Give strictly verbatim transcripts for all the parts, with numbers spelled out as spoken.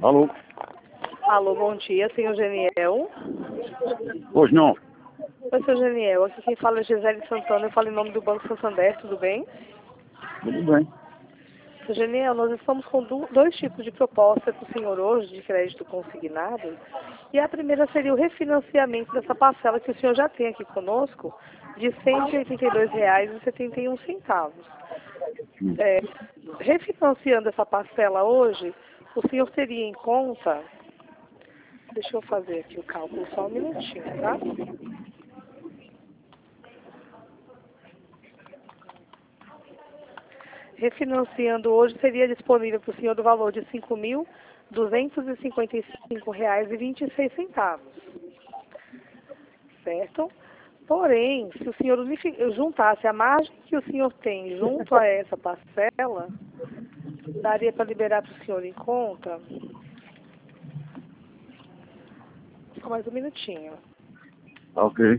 Alô? Alô, bom dia, senhor Geniel. Pois não. Oi, senhor Geniel. Aqui quem fala é Gisele Santana. Eu falo em nome do Banco Santander, tudo bem? Tudo bem. Senhor Geniel, nós estamos com dois tipos de proposta para o senhor hoje, de crédito consignado. E a primeira seria o refinanciamento dessa parcela que o senhor já tem aqui conosco, de cento e oitenta e dois reais e setenta e um centavos. É, refinanciando essa parcela hoje, o senhor teria em conta... Deixa eu fazer aqui o cálculo só um minutinho, tá? Refinanciando hoje seria disponível para o senhor do valor de cinco mil duzentos e cinquenta e cinco reais e vinte e seis centavos. Certo? Porém, se o senhor juntasse a margem que o senhor tem junto a essa parcela, daria para liberar para o senhor em conta... Só mais um minutinho. Ok.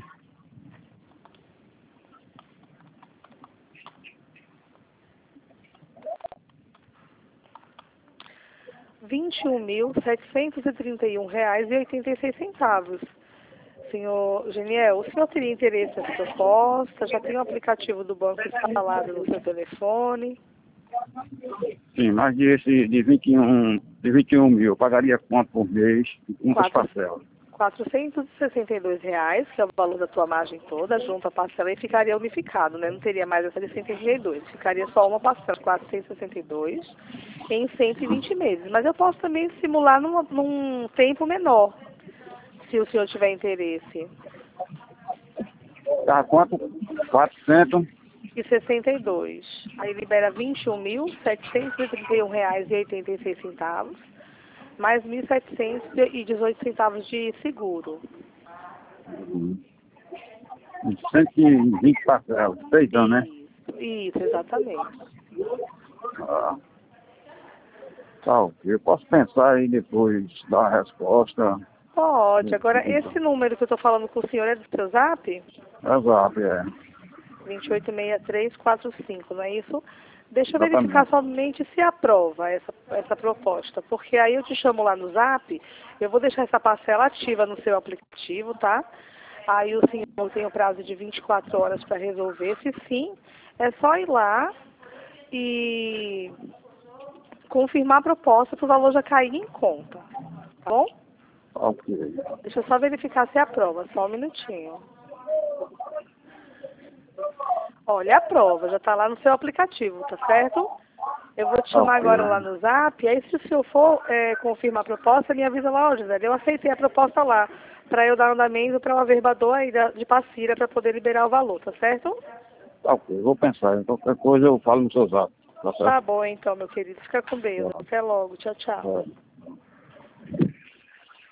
vinte e um mil setecentos e trinta e um reais e oitenta e seis centavos. Senhor Geniel, o senhor teria interesse nessa proposta? Já tem o aplicativo do banco instalado no seu telefone? Sim, mas de, esse, de, vinte e um, de vinte e um mil, eu pagaria quanto por mês? Quantas parcelas? quatrocentos e sessenta e dois reais, que é o valor da tua margem toda, junto à parcela, e ficaria unificado, né? Não teria mais essa de cento e trinta e dois. Ficaria só uma parcela, quatrocentos e sessenta e dois, em cento e vinte meses. Mas eu posso também simular num, num tempo menor, se o senhor tiver interesse. Tá, quanto? quatrocentos? E sessenta e dois. Aí libera vinte e um mil setecentos e trinta e um reais e oitenta e seis centavos, mais mil setecentos e dezoito centavos de seguro. Uhum. cento e vinte parcelas, seis anos, né? Isso, isso, exatamente. Ah, tá, ok. Eu posso pensar aí depois, dar uma resposta. Pode. Agora, esse número que eu estou falando com o senhor é do seu zap? Exato, é. vinte e oito seis três quatro cinco, não é isso? Deixa eu Exatamente. verificar somente se aprova essa, essa proposta, porque aí eu te chamo lá no zap, eu vou deixar essa parcela ativa no seu aplicativo, tá? Aí o senhor tem o prazo de vinte e quatro horas para resolver. Se sim, é só ir lá e confirmar a proposta para o valor já cair em conta, tá bom? Ok. Deixa eu só verificar se aprova, só um minutinho. Olha, a prova já está lá no seu aplicativo, tá certo? Eu vou te chamar Ok. agora lá no zap, aí se o senhor for é, confirmar a proposta, me avisa lá, ó, José, eu aceitei a proposta lá, para eu dar andamento para uma verbador aí da- de Passira para poder liberar o valor, tá certo? Ok, vou pensar. Então, qualquer coisa eu falo no seu zap. Tá certo? Tá bom então, meu querido. Fica com Deus. Até logo. Tchau, tchau. É.